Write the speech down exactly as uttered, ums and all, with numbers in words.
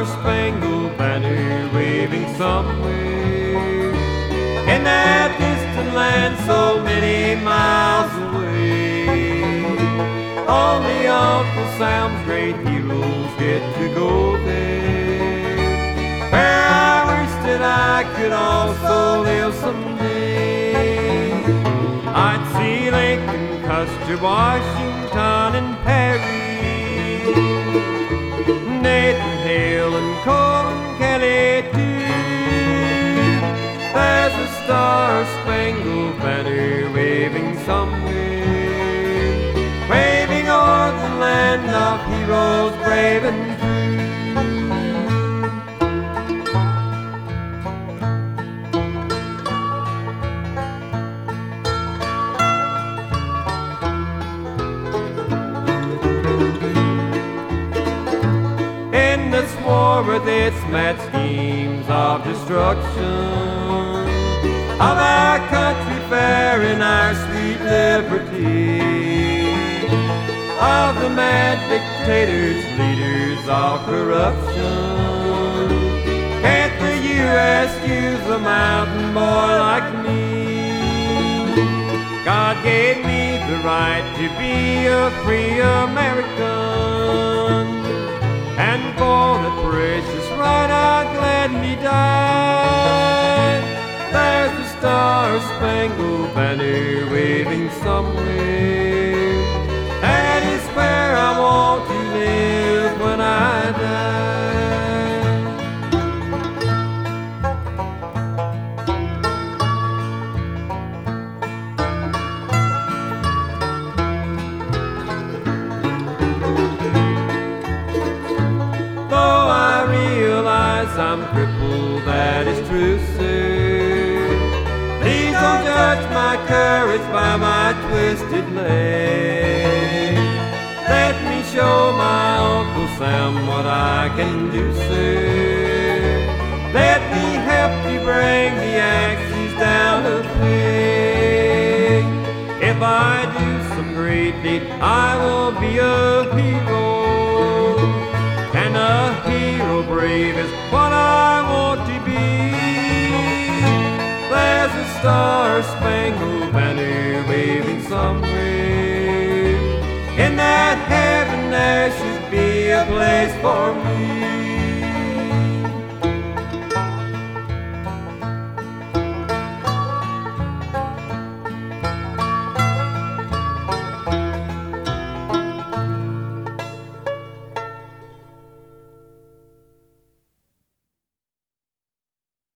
star-spangled banner waving somewhere in that distant land so many miles away. Only Uncle Sam's great heroes get to go there, where I wish that I could also live someday. I'd see Lincoln, Custer, Washington, and Perry, Nathan Hale and Colin Kelly too. There's a star-spangled banner waving somewhere, waving o'er the land of heroes brave and true. In this war with its mad schemes of destruction of our country fair and our sweet liberty, of the mad dictators, leaders of corruption, can't the U S use a mountain boy like me? God gave me the right to be a free American, and for the precious right I'd gladly die. There's a star-spangled banner waving somewhere, that is where I want to live when I die. Though I realize I'm crippled, that is true, sir, please don't judge my courage by my twisted leg. Let me show my Uncle Sam what I can do, sir. Let me help you bring the axes down a peg. If I do some great deed, I will be a hero, and a hero brave is what I want to be. There's a star-spangled banner waving somewhere, in that heaven there should be a place for me.